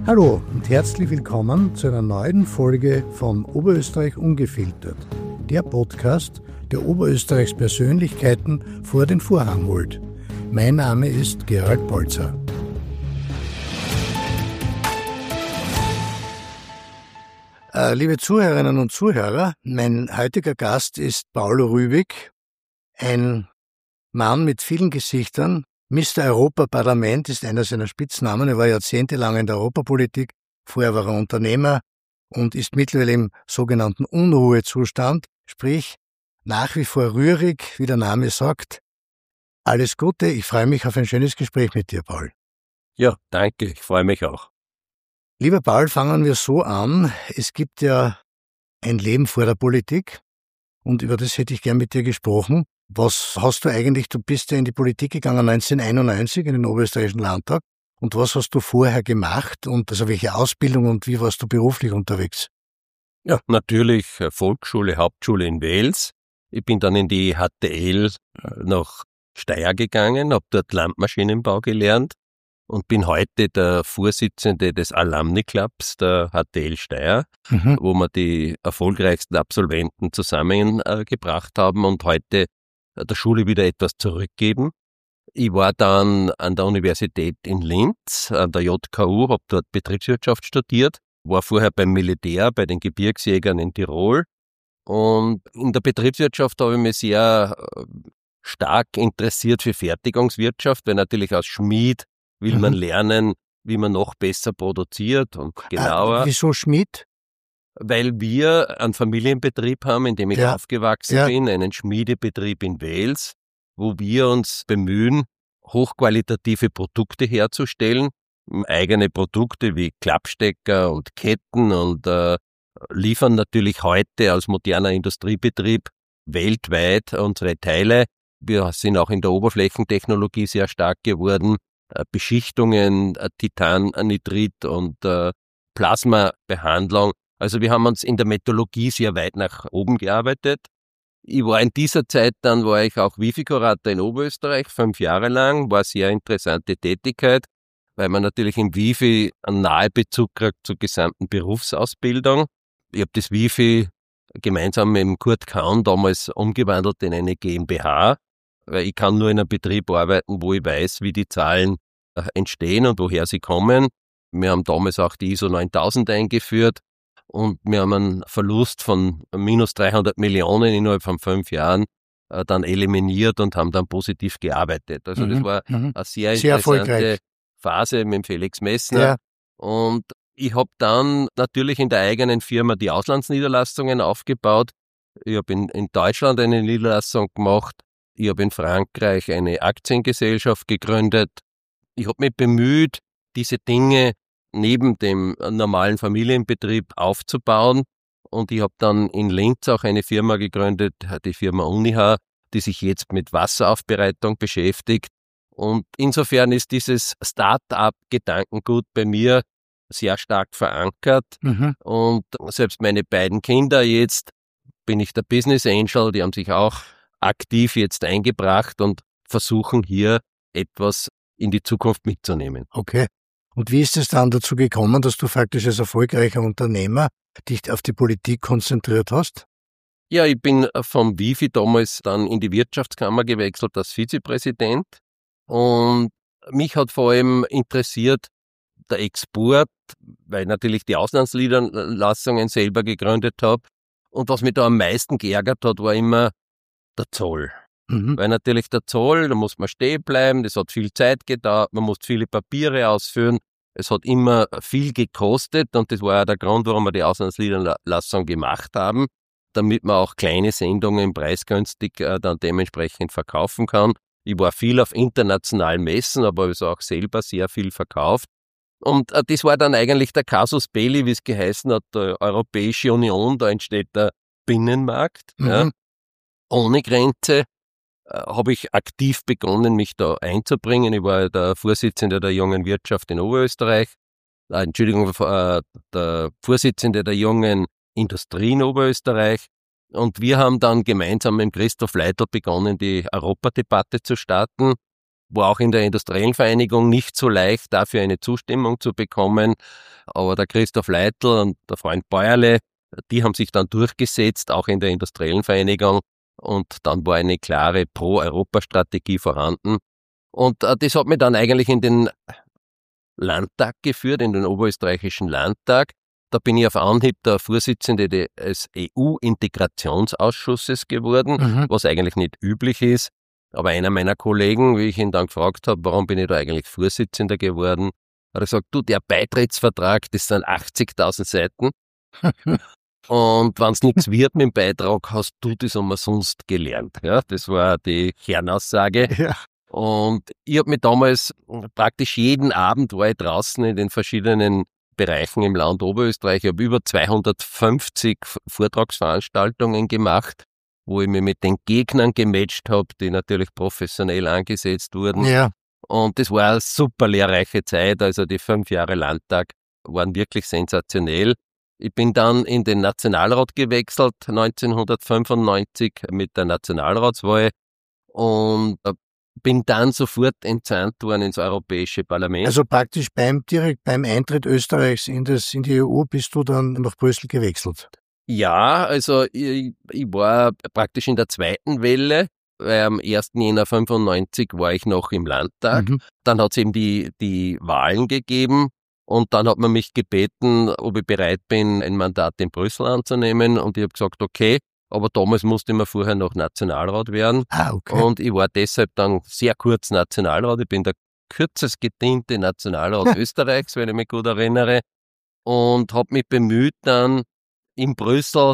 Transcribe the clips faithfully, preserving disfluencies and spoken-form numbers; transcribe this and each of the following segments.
Hallo und herzlich willkommen zu einer neuen Folge von Oberösterreich ungefiltert, der Podcast, der Oberösterreichs Persönlichkeiten vor den Vorhang holt. Mein Name ist Gerald Bolzer. Äh, liebe Zuhörerinnen und Zuhörer, mein heutiger Gast ist Paulo Rübig, ein Mann mit vielen Gesichtern. Mister Europaparlament ist einer seiner Spitznamen. Er war jahrzehntelang in der Europapolitik, vorher war er Unternehmer und ist mittlerweile im sogenannten Unruhezustand, sprich nach wie vor rührig, wie der Name sagt. Alles Gute, ich freue mich auf ein schönes Gespräch mit dir, Paul. Ja, danke, ich freue mich auch. Lieber Paul, fangen wir so an. Es gibt ja ein Leben vor der Politik und über das hätte ich gern mit dir gesprochen. Was hast du eigentlich, du bist ja in die Politik gegangen neunzehnhunderteinundneunzig in den Oberösterreichischen Landtag, und was hast du vorher gemacht und also welche Ausbildung und wie warst du beruflich unterwegs? Ja, natürlich Volksschule, Hauptschule in Wels. Ich bin dann in die H T L nach Steyr gegangen, habe dort Landmaschinenbau gelernt und bin heute der Vorsitzende des Alumni Clubs der H T L Steyr, mhm. wo wir die erfolgreichsten Absolventen zusammengebracht haben und heute der Schule wieder etwas zurückgeben. Ich war dann an der Universität in Linz, an der J K U, habe dort Betriebswirtschaft studiert, war vorher beim Militär, bei den Gebirgsjägern in Tirol. Und in der Betriebswirtschaft habe ich mich sehr stark interessiert für Fertigungswirtschaft, weil natürlich als Schmied will mhm. man lernen, wie man noch besser produziert und genauer. Ah, wieso Schmied? Weil wir einen Familienbetrieb haben, in dem ich ja. aufgewachsen ja. bin, einen Schmiedebetrieb in Wels, wo wir uns bemühen, hochqualitative Produkte herzustellen, eigene Produkte wie Klappstecker und Ketten und äh, liefern natürlich heute als moderner Industriebetrieb weltweit unsere Teile. Wir sind auch in der Oberflächentechnologie sehr stark geworden, äh, Beschichtungen, äh, Titannitrit und äh, Plasmabehandlung. Also wir haben uns in der Metallurgie sehr weit nach oben gearbeitet. Ich war in dieser Zeit, dann war ich auch Wifi-Kurator in Oberösterreich, fünf Jahre lang, war eine sehr interessante Tätigkeit, weil man natürlich im Wifi einen Nahebezug kriegt zur gesamten Berufsausbildung. Ich habe das Wifi gemeinsam mit dem Kurt Kaun damals umgewandelt in eine GmbH, weil ich kann nur in einem Betrieb arbeiten, wo ich weiß, wie die Zahlen entstehen und woher sie kommen. Wir haben damals auch die I S O neuntausend eingeführt. Und wir haben einen Verlust von minus dreihundert Millionen innerhalb von fünf Jahren äh, dann eliminiert und haben dann positiv gearbeitet. Also mhm, das war mhm. eine sehr interessante sehr Phase mit dem Felix Messner. Ja. Und ich habe dann natürlich in der eigenen Firma die Auslandsniederlassungen aufgebaut. Ich habe in, in Deutschland eine Niederlassung gemacht. Ich habe in Frankreich eine Aktiengesellschaft gegründet. Ich habe mich bemüht, diese Dinge neben dem normalen Familienbetrieb aufzubauen. Und ich habe dann in Linz auch eine Firma gegründet, die Firma Uniha, die sich jetzt mit Wasseraufbereitung beschäftigt. Und insofern ist dieses Start-up-Gedankengut bei mir sehr stark verankert. Mhm. Und selbst meine beiden Kinder jetzt, bin ich der Business Angel, die haben sich auch aktiv jetzt eingebracht und versuchen hier etwas in die Zukunft mitzunehmen. Okay. Und wie ist es dann dazu gekommen, dass du faktisch als erfolgreicher Unternehmer dich auf die Politik konzentriert hast? Ja, ich bin vom Wifi damals dann in die Wirtschaftskammer gewechselt als Vizepräsident und mich hat vor allem interessiert der Export, weil ich natürlich die Auslandsniederlassungen selber gegründet habe. Und was mich da am meisten geärgert hat, war immer der Zoll. Mhm. Weil natürlich der Zoll, da muss man stehen bleiben, das hat viel Zeit gedauert, man muss viele Papiere ausfüllen, es hat immer viel gekostet und das war ja der Grund, warum wir die Auslandsniederlassung gemacht haben, damit man auch kleine Sendungen preisgünstig äh, dann dementsprechend verkaufen kann. Ich war viel auf internationalen Messen, aber habe auch selber sehr viel verkauft. Und äh, das war dann eigentlich der Casus Belli, wie es geheißen hat, der Europäische Union, da entsteht der Binnenmarkt, mhm. ja, ohne Grenze. Habe ich aktiv begonnen, mich da einzubringen. Ich war der Vorsitzende der jungen Wirtschaft in Oberösterreich, äh, Entschuldigung, äh, der Vorsitzende der jungen Industrie in Oberösterreich. Und wir haben dann gemeinsam mit Christoph Leitl begonnen, die Europadebatte zu starten. war auch in der Industriellen Vereinigung nicht so leicht, dafür eine Zustimmung zu bekommen. Aber der Christoph Leitl und der Freund Bäuerle, die haben sich dann durchgesetzt, auch in der Industriellen Vereinigung. Und dann war eine klare Pro-Europa-Strategie vorhanden. Und äh, das hat mich dann eigentlich in den Landtag geführt, in den Oberösterreichischen Landtag. Da bin ich auf Anhieb der Vorsitzende des E U-Integrationsausschusses geworden, mhm. was eigentlich nicht üblich ist. Aber einer meiner Kollegen, wie ich ihn dann gefragt habe, warum bin ich da eigentlich Vorsitzender geworden, hat er gesagt, du, der Beitrittsvertrag, das sind achtzigtausend Seiten. Und wenn es nichts wird mit dem Beitrag, hast du das umsonst gelernt. Ja, das war die Kernaussage. Ja. Und ich habe mich damals praktisch jeden Abend war ich draußen in den verschiedenen Bereichen im Land Oberösterreich. Ich habe über zweihundertfünfzig Vortragsveranstaltungen gemacht, wo ich mich mit den Gegnern gematcht habe, die natürlich professionell angesetzt wurden. Ja. Und das war eine super lehrreiche Zeit. Also die fünf Jahre Landtag waren wirklich sensationell. Ich bin dann in den Nationalrat gewechselt, neunzehnhundertfünfundneunzig mit der Nationalratswahl und bin dann sofort entsandt worden ins Europäische Parlament. Also praktisch beim direkt beim Eintritt Österreichs in, das, in die E U bist du dann nach Brüssel gewechselt? Ja, also ich, ich war praktisch in der zweiten Welle, weil am ersten Jänner fünfundneunzig war ich noch im Landtag. Mhm. Dann hat es eben die, die Wahlen gegeben und dann hat man mich gebeten, ob ich bereit bin, ein Mandat in Brüssel anzunehmen und ich habe gesagt, okay. Aber damals musste man vorher noch Nationalrat werden. Ah, okay. Und ich war deshalb dann sehr kurz Nationalrat. Ich bin der kürzest gediente Nationalrat Österreichs, wenn ich mich gut erinnere. Und habe mich bemüht, dann in Brüssel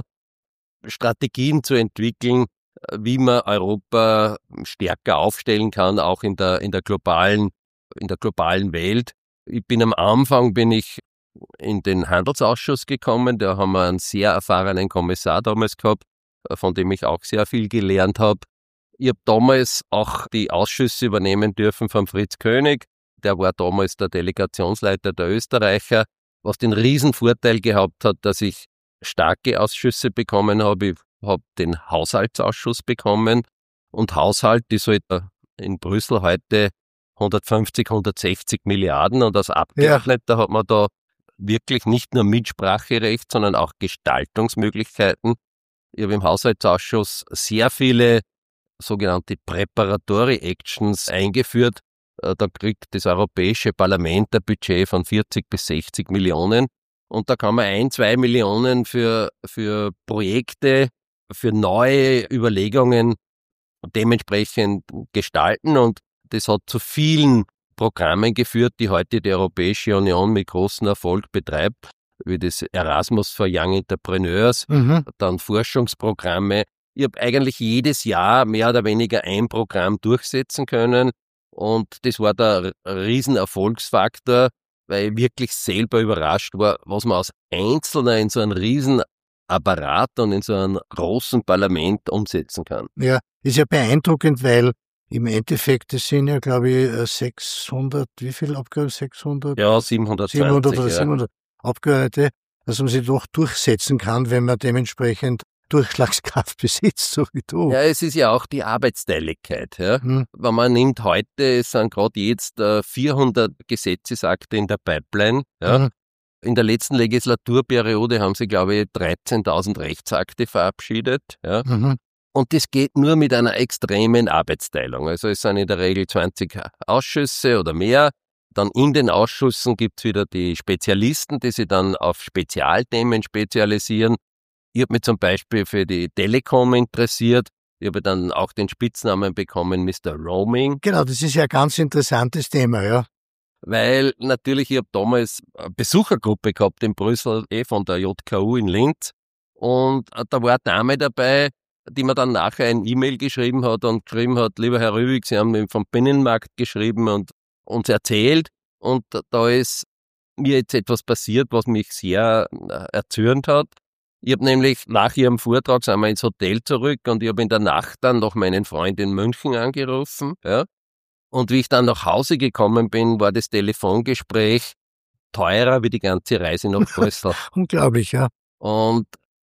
Strategien zu entwickeln, wie man Europa stärker aufstellen kann, auch in der, in der globalen, in der globalen Welt. Ich bin am Anfang, bin ich in den Handelsausschuss gekommen. Da haben wir einen sehr erfahrenen Kommissar damals gehabt, von dem ich auch sehr viel gelernt habe. Ich habe damals auch die Ausschüsse übernehmen dürfen von Fritz König. Der war damals der Delegationsleiter der Österreicher, was den Riesenvorteil gehabt hat, dass ich starke Ausschüsse bekommen habe. Ich habe den Haushaltsausschuss bekommen und Haushalt ist halt in Brüssel heute hundertfünfzig, hundertsechzig Milliarden und als Abgeordneter ja. hat man da wirklich nicht nur Mitspracherecht, sondern auch Gestaltungsmöglichkeiten. Ich habe im Haushaltsausschuss sehr viele sogenannte Preparatory Actions eingeführt. Da kriegt das Europäische Parlament ein Budget von vierzig bis sechzig Millionen und da kann man ein, zwei Millionen für, für Projekte, für neue Überlegungen dementsprechend gestalten und das hat zu vielen Programmen geführt, die heute die Europäische Union mit großem Erfolg betreibt, wie das Erasmus for Young Entrepreneurs, mhm. dann Forschungsprogramme. Ich habe eigentlich jedes Jahr mehr oder weniger ein Programm durchsetzen können und das war der Riesenerfolgsfaktor, weil ich wirklich selber überrascht war, was man als Einzelner in so einem Riesenapparat und in so einem großen Parlament umsetzen kann. Ja, ist ja beeindruckend, weil im Endeffekt, das sind ja, glaube ich, sechshundert, wie viel Abgeordnete? sechshundert? Ja, siebenhundertzwanzig. siebenhundert oder ja. siebenhundert Abgeordnete, dass man sich doch durchsetzen kann, wenn man dementsprechend Durchschlagskraft besitzt, so wie du. Ja, es ist ja auch die Arbeitsteiligkeit. Ja. Hm. Wenn man nimmt heute, es sind gerade jetzt äh, vierhundert Gesetzesakte in der Pipeline. Ja. Hm. In der letzten Legislaturperiode haben sie, glaube ich, dreizehntausend Rechtsakte verabschiedet. Ja. Mhm. Und das geht nur mit einer extremen Arbeitsteilung. Also es sind in der Regel zwanzig Ausschüsse oder mehr. Dann in den Ausschüssen gibt es wieder die Spezialisten, die sich dann auf Spezialthemen spezialisieren. Ich habe mich zum Beispiel für die Telekom interessiert. Ich habe dann auch den Spitznamen bekommen, Mister Roaming. Genau, das ist ja ein ganz interessantes Thema, ja. Weil natürlich, ich habe damals eine Besuchergruppe gehabt in Brüssel, eh von der J K U in Linz. Und da war eine Dame dabei, die mir dann nachher ein E-Mail geschrieben hat und geschrieben hat, lieber Herr Rübig, Sie haben vom Binnenmarkt geschrieben und uns erzählt. Und da ist mir jetzt etwas passiert, was mich sehr erzürnt hat. Ich habe nämlich nach ihrem Vortrag sind wir ins Hotel zurück und ich habe in der Nacht dann noch meinen Freund in München angerufen. Ja. Und wie ich dann nach Hause gekommen bin, war das Telefongespräch teurer wie die ganze Reise nach Brüssel. Unglaublich, ja. Und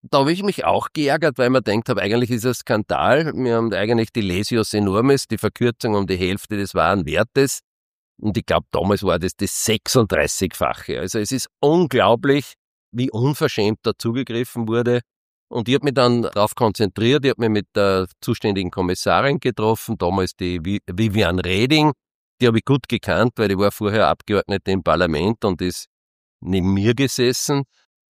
Da habe ich mich auch geärgert, weil man denkt habe, eigentlich ist es ein Skandal. Wir haben eigentlich die Lesius Enormis, die Verkürzung um die Hälfte des wahren Wertes. Und ich glaube, damals war das das sechsunddreißigfache. Also es ist unglaublich, wie unverschämt da zugegriffen wurde. Und ich habe mich dann darauf konzentriert, ich habe mich mit der zuständigen Kommissarin getroffen, damals die Vivian Reding. Die habe ich gut gekannt, weil die war vorher Abgeordnete im Parlament und ist neben mir gesessen.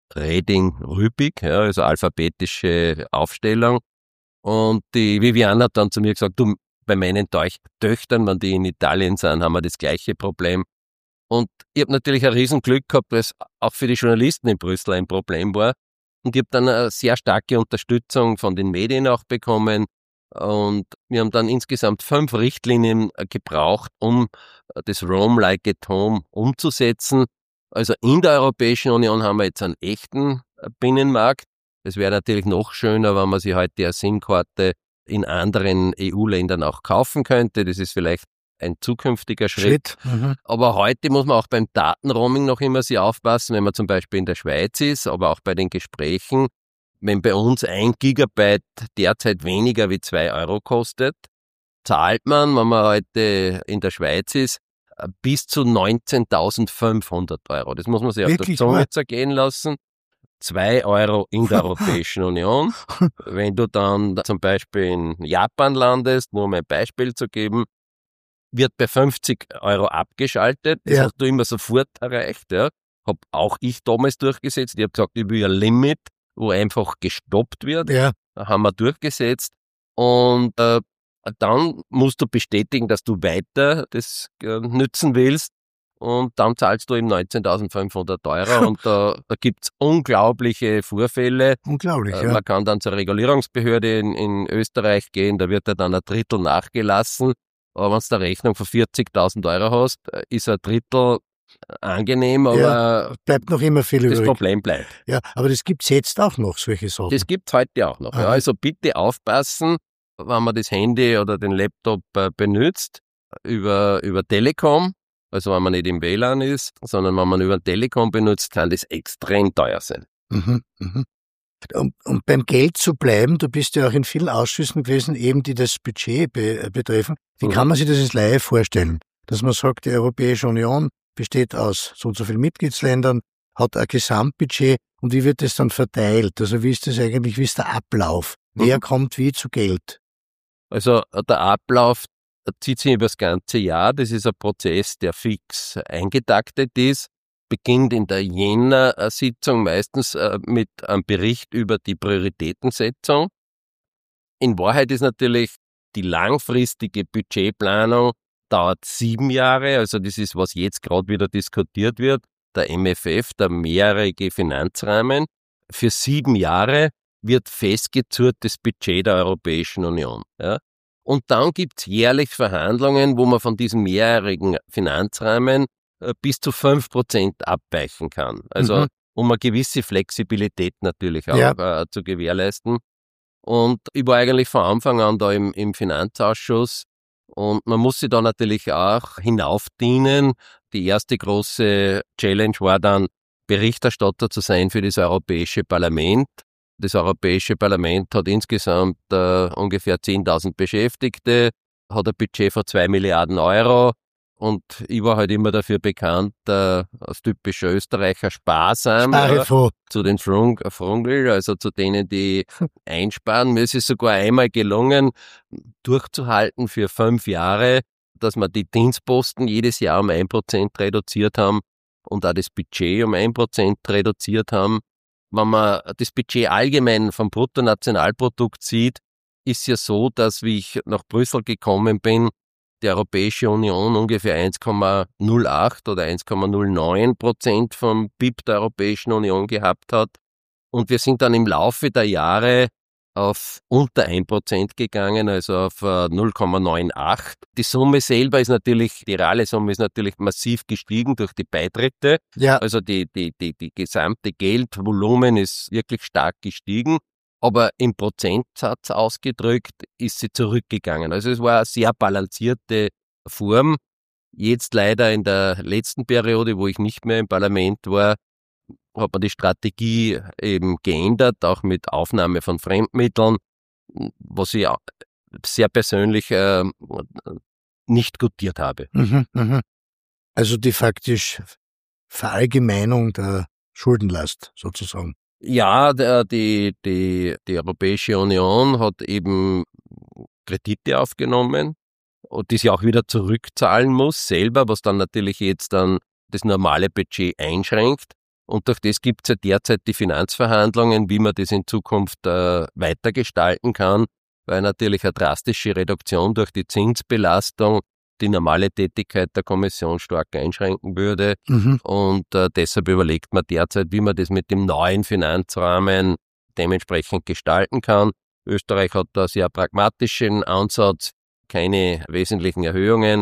Reding-Rübig, ja, also alphabetische Aufstellung. Und die Vivian hat dann zu mir gesagt, du, bei meinen Töchtern, wenn die in Italien sind, haben wir das gleiche Problem. Und ich habe natürlich ein Riesenglück gehabt, weil es auch für die Journalisten in Brüssel ein Problem war. Und ich habe dann eine sehr starke Unterstützung von den Medien auch bekommen. Und wir haben dann insgesamt fünf Richtlinien gebraucht, um das Rome like at home umzusetzen. Also in der Europäischen Union haben wir jetzt einen echten Binnenmarkt. Es wäre natürlich noch schöner, wenn man sich heute eine SIM-Karte in anderen E U-Ländern auch kaufen könnte. Das ist vielleicht ein zukünftiger Schritt. Schritt. Mhm. Aber heute muss man auch beim Datenroaming noch immer sehr aufpassen, wenn man zum Beispiel in der Schweiz ist, aber auch bei den Gesprächen. Wenn bei uns ein Gigabyte derzeit weniger wie zwei Euro kostet, zahlt man, wenn man heute in der Schweiz ist, bis zu neunzehntausendfünfhundert Euro. Das muss man sich Wirklich? auf der Zunge zergehen lassen. Zwei Euro in der Europäischen Union. Wenn du dann zum Beispiel in Japan landest, nur um ein Beispiel zu geben, wird bei fünfzig Euro abgeschaltet. Das ja. hast du immer sofort erreicht. Ja. Hab auch ich damals durchgesetzt. Ich habe gesagt, ich will ein Limit, wo einfach gestoppt wird. Ja. Haben wir durchgesetzt. Und äh, dann musst du bestätigen, dass du weiter das äh, nützen willst. Und dann zahlst du eben neunzehntausendfünfhundert Euro und da, da gibt's unglaubliche Vorfälle. Unglaublich, äh, ja. Man kann dann zur Regulierungsbehörde in, in Österreich gehen, da wird dir dann ein Drittel nachgelassen. Aber wenn du eine Rechnung von vierzigtausend Euro hast, ist ein Drittel angenehm, aber ja, bleibt noch immer viel das übrig. Problem bleibt. Ja, aber das gibt's jetzt auch noch, solche Sachen. Das gibt's heute auch noch. Ja. Also bitte aufpassen, wenn man das Handy oder den Laptop äh, benutzt, über, über Telekom. Also wenn man nicht im W L A N ist, sondern wenn man über Telekom benutzt, kann das extrem teuer sein. Mhm, mhm. Um, um beim Geld zu bleiben, du bist ja auch in vielen Ausschüssen gewesen, eben die das Budget be- betreffen. Wie mhm. kann man sich das als Laie vorstellen? Dass man sagt, die Europäische Union besteht aus so und so vielen Mitgliedsländern, hat ein Gesamtbudget und wie wird das dann verteilt? Also wie ist das eigentlich, wie ist der Ablauf? Mhm. Wer kommt wie zu Geld? Also der Ablauf zieht sich über das ganze Jahr. Das ist ein Prozess, der fix eingetaktet ist. Beginnt in der Jänner-Sitzung meistens mit einem Bericht über die Prioritätensetzung. In Wahrheit ist natürlich die langfristige Budgetplanung dauert sieben Jahre. Also das ist, was jetzt gerade wieder diskutiert wird. Der M F F, der mehrjährige Finanzrahmen. Für sieben Jahre wird festgezurrt das Budget der Europäischen Union. Ja. Und dann gibt's jährlich Verhandlungen, wo man von diesem mehrjährigen Finanzrahmen bis zu fünf Prozent abweichen kann. Also mhm. um eine gewisse Flexibilität natürlich auch ja. äh, zu gewährleisten. Und ich war eigentlich von Anfang an da im, im Finanzausschuss und man muss sich da natürlich auch hinaufdienen. Die erste große Challenge war dann, Berichterstatter zu sein für das Europäische Parlament. Das Europäische Parlament hat insgesamt äh, ungefähr zehntausend Beschäftigte, hat ein Budget von zwei Milliarden Euro und ich war halt immer dafür bekannt, äh, als typischer Österreicher sparsam äh, zu den Frung, Frungel, also zu denen, die einsparen. Mir ist es sogar einmal gelungen, durchzuhalten für fünf Jahre, dass wir die Dienstposten jedes Jahr um ein Prozent reduziert haben und auch das Budget um ein Prozent reduziert haben. Wenn man das Budget allgemein vom Bruttonationalprodukt sieht, ist ja so, dass, wie ich nach Brüssel gekommen bin, die Europäische Union ungefähr eins Komma null acht oder eins Komma null neun Prozent vom B I P der Europäischen Union gehabt hat. Und wir sind dann im Laufe der Jahre auf unter ein Prozent gegangen, also auf null Komma neunundachtzig. Die Summe selber ist natürlich, die reale Summe ist natürlich massiv gestiegen durch die Beitritte. Ja. Also die, die, die, die gesamte Geldvolumen ist wirklich stark gestiegen. Aber im Prozentsatz ausgedrückt ist sie zurückgegangen. Also es war eine sehr balancierte Form. Jetzt leider in der letzten Periode, wo ich nicht mehr im Parlament war, hat man die Strategie eben geändert, auch mit Aufnahme von Fremdmitteln, was ich sehr persönlich äh, nicht gutiert habe. Mhm, mhm. Also die faktisch Verallgemeinung der Schuldenlast sozusagen. Ja, der, die, die, die Europäische Union hat eben Kredite aufgenommen und die sie auch wieder zurückzahlen muss selber, was dann natürlich jetzt dann das normale Budget einschränkt. Und durch das gibt es ja derzeit die Finanzverhandlungen, wie man das in Zukunft äh, weitergestalten kann, weil natürlich eine drastische Reduktion durch die Zinsbelastung die normale Tätigkeit der Kommission stark einschränken würde. Mhm. Und äh, deshalb überlegt man derzeit, wie man das mit dem neuen Finanzrahmen dementsprechend gestalten kann. Österreich hat da sehr pragmatischen Ansatz, keine wesentlichen Erhöhungen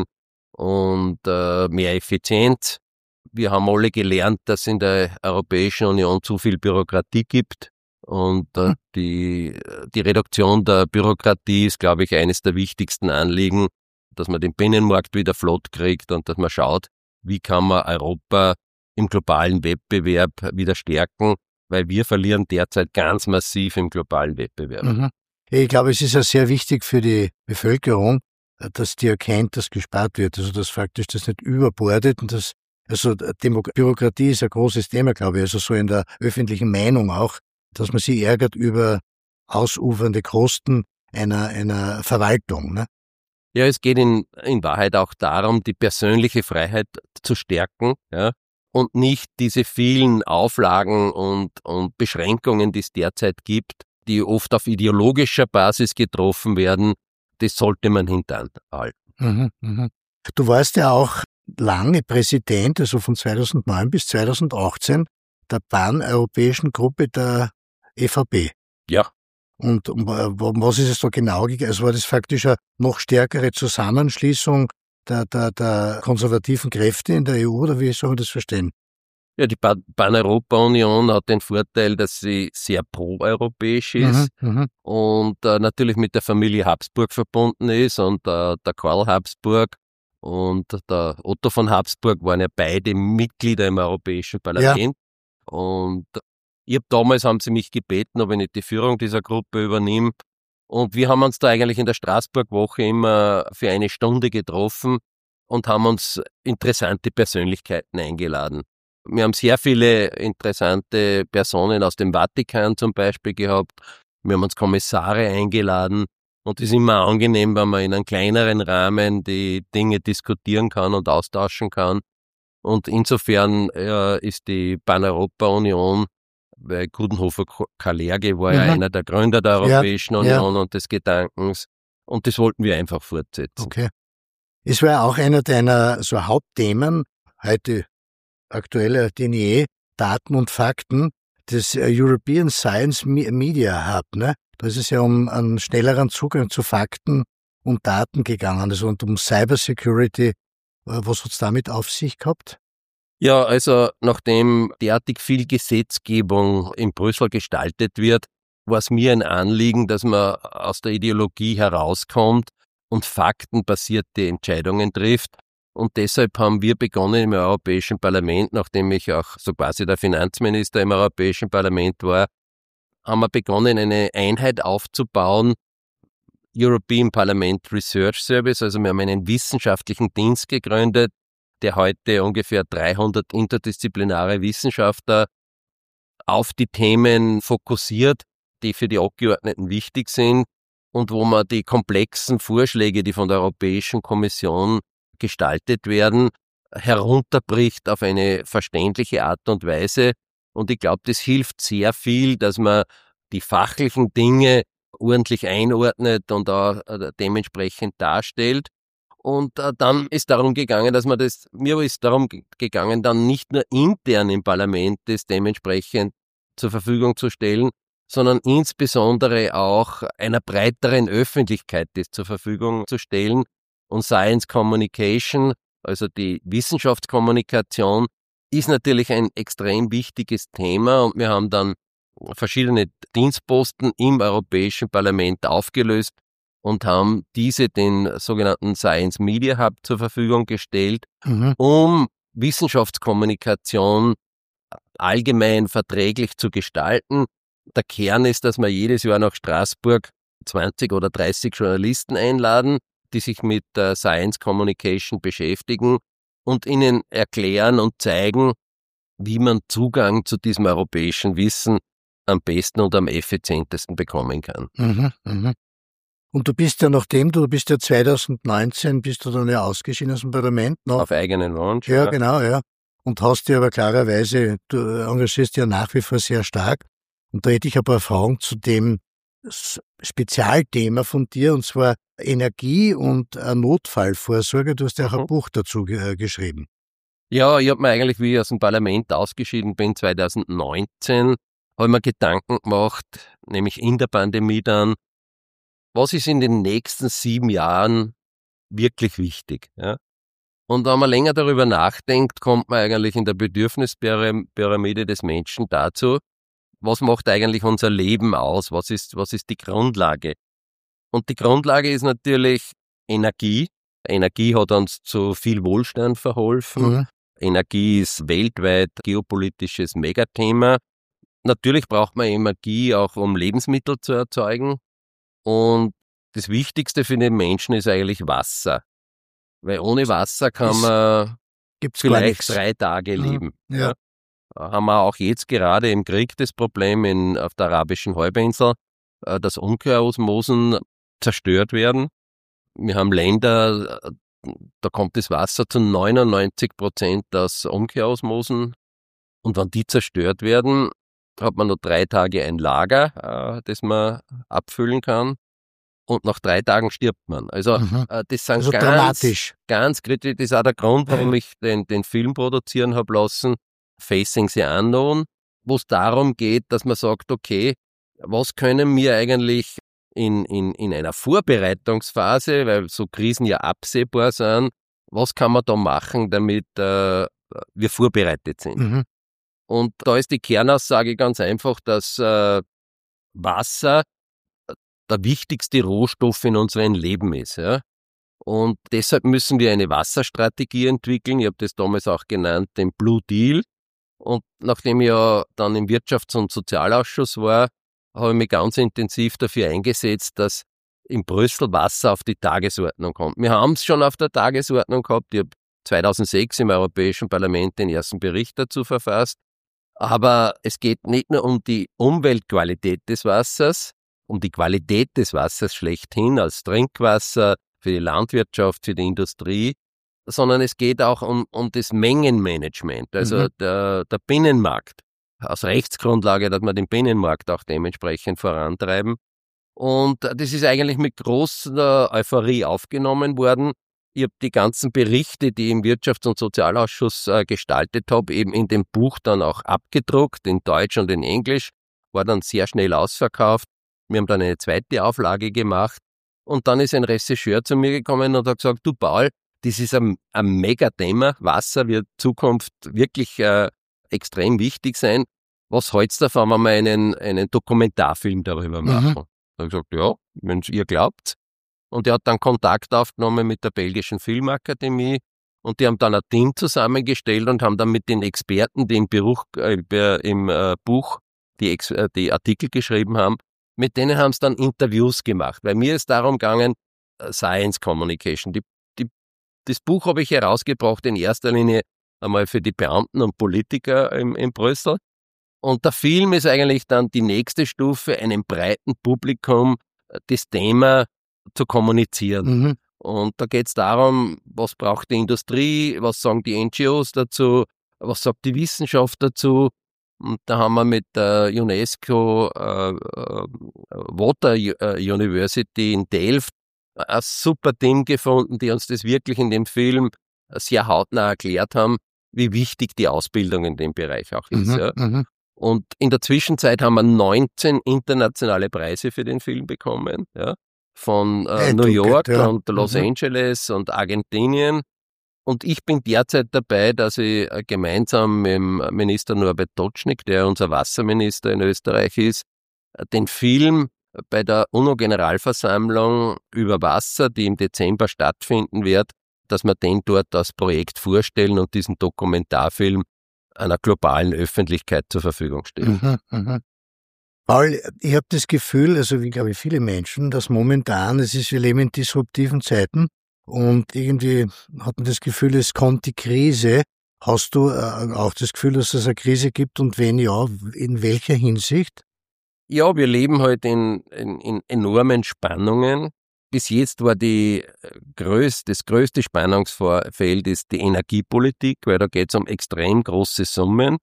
und äh, mehr Effizienz. Wir haben alle gelernt, dass es in der Europäischen Union zu viel Bürokratie gibt. Und äh, die, die Reduktion der Bürokratie ist, glaube ich, eines der wichtigsten Anliegen, dass man den Binnenmarkt wieder flott kriegt und dass man schaut, wie kann man Europa im globalen Wettbewerb wieder stärken, weil wir verlieren derzeit ganz massiv im globalen Wettbewerb. Mhm. Ich glaube, es ist ja sehr wichtig für die Bevölkerung, dass die erkennt, dass gespart wird, also dass faktisch das nicht überbordet und das, also Demo- Bürokratie ist ein großes Thema, glaube ich, also so in der öffentlichen Meinung auch, dass man sich ärgert über ausufernde Kosten einer, einer Verwaltung, ne? Ja, es geht in, in Wahrheit auch darum, die persönliche Freiheit zu stärken, ja, und nicht diese vielen Auflagen und, und Beschränkungen, die es derzeit gibt, die oft auf ideologischer Basis getroffen werden, das sollte man hinterhalten. Mhm, mhm. Du warst ja auch lange Präsident, also von zweitausendneun bis zweitausendachtzehn, der Pan-Europäischen Gruppe der E V P. Ja. Und um, um was ist es da genau gegangen? Also war das faktisch eine noch stärkere Zusammenschließung der, der, der konservativen Kräfte in der E U, oder wie soll man das verstehen? Ja, die Pan-Europa-Union hat den Vorteil, dass sie sehr pro-europäisch ist mhm, und äh, natürlich mit der Familie Habsburg verbunden ist und äh, der Karl Habsburg und der Otto von Habsburg waren ja beide Mitglieder im Europäischen Parlament. Ja. Und ich habe damals, haben sie mich gebeten, ob ich nicht die Führung dieser Gruppe übernehme. Und wir haben uns da eigentlich in der Straßburg-Woche immer für eine Stunde getroffen und haben uns interessante Persönlichkeiten eingeladen. Wir haben sehr viele interessante Personen aus dem Vatikan zum Beispiel gehabt. Wir haben uns Kommissare eingeladen. Und es ist immer angenehm, wenn man in einem kleineren Rahmen die Dinge diskutieren kann und austauschen kann. Und insofern äh, ist die Pan-Europa-Union, weil Coudenhove Kalergi war mhm. ja einer der Gründer der Europäischen ja, Union ja. und des Gedankens. Und das wollten wir einfach fortsetzen. Okay. Es war auch einer deiner so Hauptthemen, heute aktueller denn je, Daten und Fakten, das European Science Media Hub, ne? Da ist es ja um einen schnelleren Zugang zu Fakten und Daten gegangen, also und um Cybersecurity. Was hat es damit auf sich gehabt? Ja, also nachdem derartig viel Gesetzgebung in Brüssel gestaltet wird, war es mir ein Anliegen, dass man aus der Ideologie herauskommt und faktenbasierte Entscheidungen trifft. Und deshalb haben wir begonnen im Europäischen Parlament, nachdem ich auch so quasi der Finanzminister im Europäischen Parlament war, haben wir begonnen, eine Einheit aufzubauen, European Parliament Research Service, also wir haben einen wissenschaftlichen Dienst gegründet, der heute ungefähr dreihundert interdisziplinäre Wissenschaftler auf die Themen fokussiert, die für die Abgeordneten wichtig sind und wo man die komplexen Vorschläge, die von der Europäischen Kommission gestaltet werden, herunterbricht auf eine verständliche Art und Weise. Und ich glaube, das hilft sehr viel, dass man die fachlichen Dinge ordentlich einordnet und auch dementsprechend darstellt. Und äh, dann ist darum gegangen, dass man das, mir ist darum gegangen, dann nicht nur intern im Parlament das dementsprechend zur Verfügung zu stellen, sondern insbesondere auch einer breiteren Öffentlichkeit das zur Verfügung zu stellen. Und Science Communication, also die Wissenschaftskommunikation, ist natürlich ein extrem wichtiges Thema und wir haben dann verschiedene Dienstposten im Europäischen Parlament aufgelöst und haben diese den sogenannten Science Media Hub zur Verfügung gestellt, mhm. um Wissenschaftskommunikation allgemein verträglich zu gestalten. Der Kern ist, dass wir jedes Jahr nach Straßburg zwanzig oder dreißig Journalisten einladen, die sich mit äh, Science Communication beschäftigen und ihnen erklären und zeigen, wie man Zugang zu diesem europäischen Wissen am besten und am effizientesten bekommen kann. Mhm, mhm. Und du bist ja, nachdem du, du bist ja zwanzig neunzehn, bist du dann ja ausgeschieden aus dem Parlament. Noch. Auf eigenen Wunsch. Ja, ja, genau, ja. Und hast dir aber klarerweise, du engagierst dich ja nach wie vor sehr stark. Und da hätte ich ein paar Fragen zu dem Spezialthema von dir, und zwar Energie und Notfallvorsorge. Du hast ja auch ein mhm. Buch dazu ge- geschrieben. Ja, ich habe mir eigentlich, wie ich aus dem Parlament ausgeschieden bin, zwanzig neunzehn, habe ich mir Gedanken gemacht, nämlich in der Pandemie dann, was ist in den nächsten sieben Jahren wirklich wichtig? Ja? Und wenn man länger darüber nachdenkt, kommt man eigentlich in der Bedürfnispyramide des Menschen dazu, was macht eigentlich unser Leben aus? Was ist, was ist die Grundlage? Und die Grundlage ist natürlich Energie. Energie hat uns zu viel Wohlstand verholfen. Mhm. Energie ist weltweit geopolitisches Megathema. Natürlich braucht man Energie auch, um Lebensmittel zu erzeugen. Und das Wichtigste für den Menschen ist eigentlich Wasser. Weil ohne Wasser kann das man vielleicht drei Tage leben. Ja. Ja. Haben wir auch jetzt gerade im Krieg das Problem in, auf der arabischen Halbinsel, dass Umkehrosmosen zerstört werden. Wir haben Länder, da kommt das Wasser zu neunundneunzig Prozent aus Umkehrosmosen. Und wenn die zerstört werden, hat man nur drei Tage ein Lager, das man abfüllen kann. Und nach drei Tagen stirbt man. Also mhm. das sind also ganz, dramatisch. ganz kritisch. Das ist auch der Grund, warum ich den, den Film produzieren habe lassen, Facing the Unknown, wo es darum geht, dass man sagt, okay, was können wir eigentlich in, in, in einer Vorbereitungsphase, weil so Krisen ja absehbar sind, was kann man da machen, damit äh, wir vorbereitet sind? Mhm. Und da ist die Kernaussage ganz einfach, dass äh, Wasser der wichtigste Rohstoff in unserem Leben ist. Ja? Und deshalb müssen wir eine Wasserstrategie entwickeln. Ich habe das damals auch genannt, den Blue Deal. Und nachdem ich ja dann im Wirtschafts- und Sozialausschuss war, habe ich mich ganz intensiv dafür eingesetzt, dass in Brüssel Wasser auf die Tagesordnung kommt. Wir haben es schon auf der Tagesordnung gehabt. Ich habe zweitausendsechs im Europäischen Parlament den ersten Bericht dazu verfasst. Aber es geht nicht nur um die Umweltqualität des Wassers, um die Qualität des Wassers schlechthin als Trinkwasser für die Landwirtschaft, für die Industrie, sondern es geht auch um, um das Mengenmanagement, also mhm. der, der Binnenmarkt. Aus Rechtsgrundlage, dass wir den Binnenmarkt auch dementsprechend vorantreiben. Und das ist eigentlich mit großer Euphorie aufgenommen worden. Ich habe die ganzen Berichte, die ich im Wirtschafts- und Sozialausschuss äh, gestaltet habe, eben in dem Buch dann auch abgedruckt, in Deutsch und in Englisch, war dann sehr schnell ausverkauft. Wir haben dann eine zweite Auflage gemacht und dann ist ein Regisseur zu mir gekommen und hat gesagt, du Paul, das ist ein, ein Mega-Thema, Wasser wird Zukunft wirklich äh, extrem wichtig sein. Was hältst du davon, wenn wir einen, einen Dokumentarfilm darüber machen? Mhm. Da habe ich gesagt, ja, wenn ihr glaubt. Und er hat dann Kontakt aufgenommen mit der belgischen Filmakademie und die haben dann ein Team zusammengestellt und haben dann mit den Experten, die im, Beruch, äh, im äh, Buch die, Ex- äh, die Artikel geschrieben haben, mit denen haben sie dann Interviews gemacht. Weil mir ist darum gegangen, äh, Science Communication. Die, die, das Buch habe ich herausgebracht in erster Linie einmal für die Beamten und Politiker in, in Brüssel. Und der Film ist eigentlich dann die nächste Stufe, einem breiten Publikum das Thema zu kommunizieren. Mhm. Und da geht es darum, was braucht die Industrie, was sagen die N G Os dazu, was sagt die Wissenschaft dazu. Und da haben wir mit der UNESCO äh, Water University in Delft ein super Team gefunden, die uns das wirklich in dem Film sehr hautnah erklärt haben, wie wichtig die Ausbildung in dem Bereich auch ist. Mhm, ja. mhm. Und in der Zwischenzeit haben wir neunzehn internationale Preise für den Film bekommen, ja, von äh, New York ja. und Los mhm. Angeles und Argentinien. Und ich bin derzeit dabei, dass ich gemeinsam mit dem Minister Norbert Totschnig, der unser Wasserminister in Österreich ist, den Film bei der UNO-Generalversammlung über Wasser, die im Dezember stattfinden wird, dass wir den dort als Projekt vorstellen und diesen Dokumentarfilm einer globalen Öffentlichkeit zur Verfügung stellen. Mhm, mhm. Paul, ich habe das Gefühl, also wie glaube ich viele Menschen, dass momentan, es ist, wir leben in disruptiven Zeiten und irgendwie hat man das Gefühl, es kommt die Krise. Hast du äh, auch das Gefühl, dass es eine Krise gibt und wenn ja, in welcher Hinsicht? Ja, wir leben halt in, in, in enormen Spannungen. Bis jetzt war die größte, das größte Spannungsfeld ist die Energiepolitik, weil da geht es um extrem große Summen.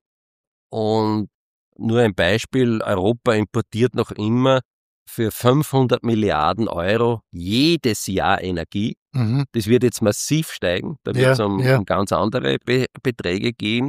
Und nur ein Beispiel, Europa importiert noch immer für fünfhundert Milliarden Euro jedes Jahr Energie. Mhm. Das wird jetzt massiv steigen, da wird es Ja, um, ja. um ganz andere Be- Beträge gehen.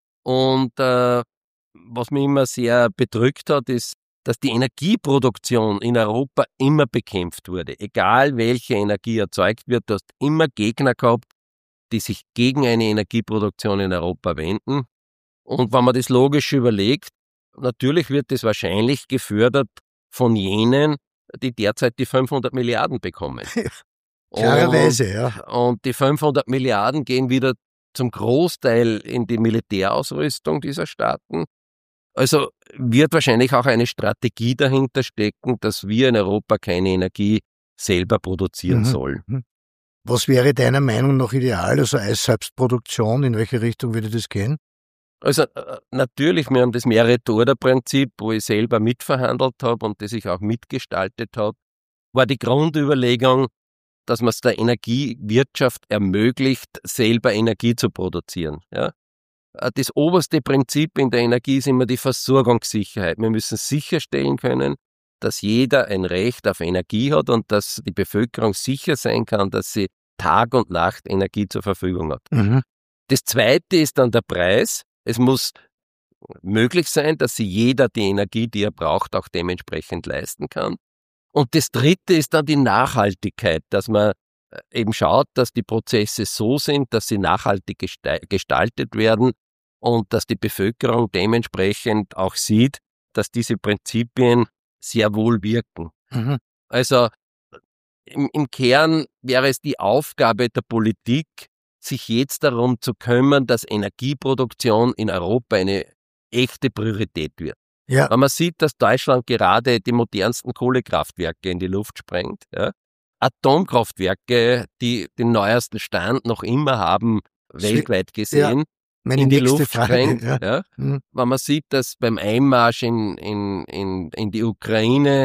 Und äh, was mich immer sehr bedrückt hat, ist, dass die Energieproduktion in Europa immer bekämpft wurde. Egal welche Energie erzeugt wird, du hast immer Gegner gehabt, die sich gegen eine Energieproduktion in Europa wenden. Und wenn man das logisch überlegt, natürlich wird das wahrscheinlich gefördert von jenen, die derzeit die fünfhundert Milliarden bekommen. Klarerweise, und, ja. Und die fünfhundert Milliarden gehen wieder zum Großteil in die Militärausrüstung dieser Staaten. Also wird wahrscheinlich auch eine Strategie dahinter stecken, dass wir in Europa keine Energie selber produzieren Mhm. sollen. Was wäre deiner Meinung nach ideal? Also als Selbstproduktion, in welche Richtung würde das gehen? Also äh, natürlich, wir haben das Merit-Order-Prinzip, wo ich selber mitverhandelt habe und das ich auch mitgestaltet habe, war die Grundüberlegung, dass man es der Energiewirtschaft ermöglicht, selber Energie zu produzieren. Ja? Das oberste Prinzip in der Energie ist immer die Versorgungssicherheit. Wir müssen sicherstellen können, dass jeder ein Recht auf Energie hat und dass die Bevölkerung sicher sein kann, dass sie Tag und Nacht Energie zur Verfügung hat. Mhm. Das zweite ist dann der Preis. Es muss möglich sein, dass sich jeder die Energie, die er braucht, auch dementsprechend leisten kann. Und das dritte ist dann die Nachhaltigkeit, dass man eben schaut, dass die Prozesse so sind, dass sie nachhaltig gestaltet werden und dass die Bevölkerung dementsprechend auch sieht, dass diese Prinzipien sehr wohl wirken. Mhm. Also im, im Kern wäre es die Aufgabe der Politik, sich jetzt darum zu kümmern, dass Energieproduktion in Europa eine echte Priorität wird. Ja. Wenn man sieht, dass Deutschland gerade die modernsten Kohlekraftwerke in die Luft sprengt, ja, Atomkraftwerke, die den neuesten Stand noch immer haben, weltweit gesehen, ja, meine in die nächste Luft Frage, sprengt. ja. Ja. Mhm. Wenn man sieht, dass beim Einmarsch in, in, in, in die Ukraine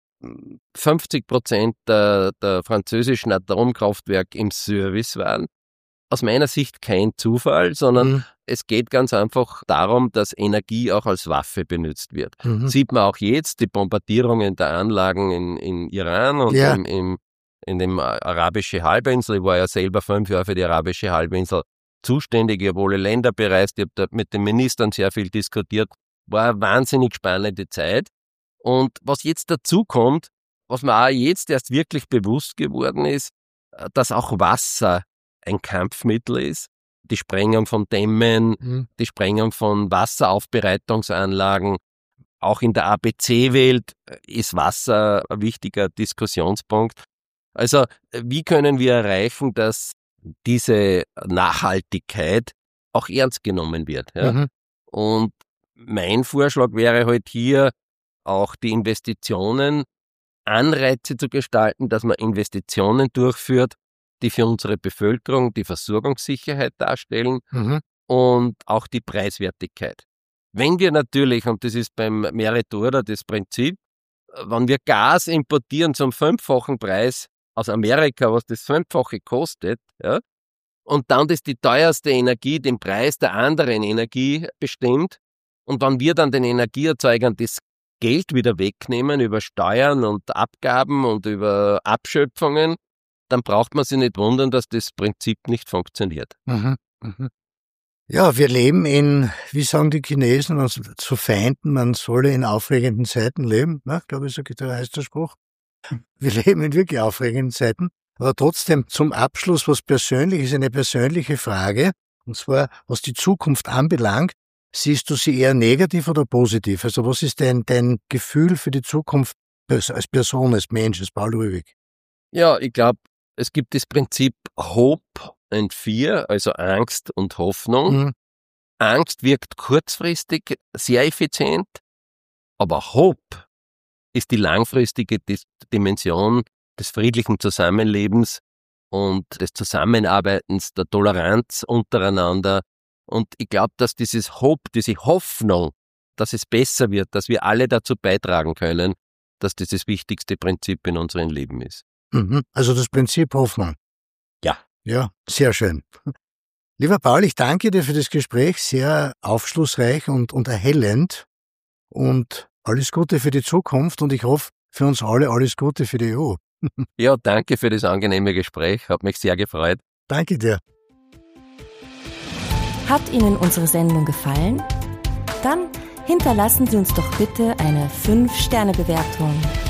fünfzig Prozent der, der französischen Atomkraftwerke im Service waren. Aus meiner Sicht kein Zufall, sondern Mhm. es geht ganz einfach darum, dass Energie auch als Waffe benutzt wird. Mhm. Sieht man auch jetzt die Bombardierungen der Anlagen in, in Iran und Ja. im, im, in dem arabische Halbinsel. Ich war ja selber fünf Jahre für die arabische Halbinsel zuständig. Ich habe alle Länder bereist, ich habe da mit den Ministern sehr viel diskutiert. War eine wahnsinnig spannende Zeit. Und was jetzt dazu kommt, was mir auch jetzt erst wirklich bewusst geworden ist, dass auch Wasser ein Kampfmittel ist. Die Sprengung von Dämmen, Mhm. die Sprengung von Wasseraufbereitungsanlagen. Auch in der A B C-Welt ist Wasser ein wichtiger Diskussionspunkt. Also wie können wir erreichen, dass diese Nachhaltigkeit auch ernst genommen wird? Ja? Mhm. Und mein Vorschlag wäre halt hier, auch die Investitionen, Anreize zu gestalten, dass man Investitionen durchführt, die für unsere Bevölkerung die Versorgungssicherheit darstellen Mhm. und auch die Preiswertigkeit. Wenn wir natürlich, und das ist beim Merit Order das Prinzip, wenn wir Gas importieren zum fünffachen Preis aus Amerika, was das Fünffache kostet, ja, und dann das die teuerste Energie den Preis der anderen Energie bestimmt, und wenn wir dann den Energieerzeugern das Geld wieder wegnehmen über Steuern und Abgaben und über Abschöpfungen, dann braucht man sich nicht wundern, dass das Prinzip nicht funktioniert. Mhm. Mhm. Ja, wir leben in, wie sagen die Chinesen, also zu Feinden, man solle in aufregenden Zeiten leben, ne? Glaube ich, so heißt der Spruch. Wir leben in wirklich aufregenden Zeiten, aber trotzdem zum Abschluss was Persönliches, eine persönliche Frage, und zwar, was die Zukunft anbelangt, siehst du sie eher negativ oder positiv? Also was ist dein, dein Gefühl für die Zukunft als Person, als Mensch, als Paul Rübig? Ja, ich glaube, es gibt das Prinzip Hope and Fear, also Angst und Hoffnung. Mhm. Angst wirkt kurzfristig sehr effizient, aber Hope ist die langfristige Dimension des friedlichen Zusammenlebens und des Zusammenarbeitens, der Toleranz untereinander. Und ich glaube, dass dieses Hope, diese Hoffnung, dass es besser wird, dass wir alle dazu beitragen können, dass das das wichtigste Prinzip in unserem Leben ist. Mhm. Also das Prinzip Hoffnung. Ja. Ja, sehr schön. Lieber Paul, ich danke dir für das Gespräch, sehr aufschlussreich und, und erhellend. Und alles Gute für die Zukunft und ich hoffe für uns alle alles Gute für die E U. Ja, danke für das angenehme Gespräch, hat mich sehr gefreut. Danke dir. Hat Ihnen unsere Sendung gefallen? Dann hinterlassen Sie uns doch bitte eine fünf Sterne Bewertung.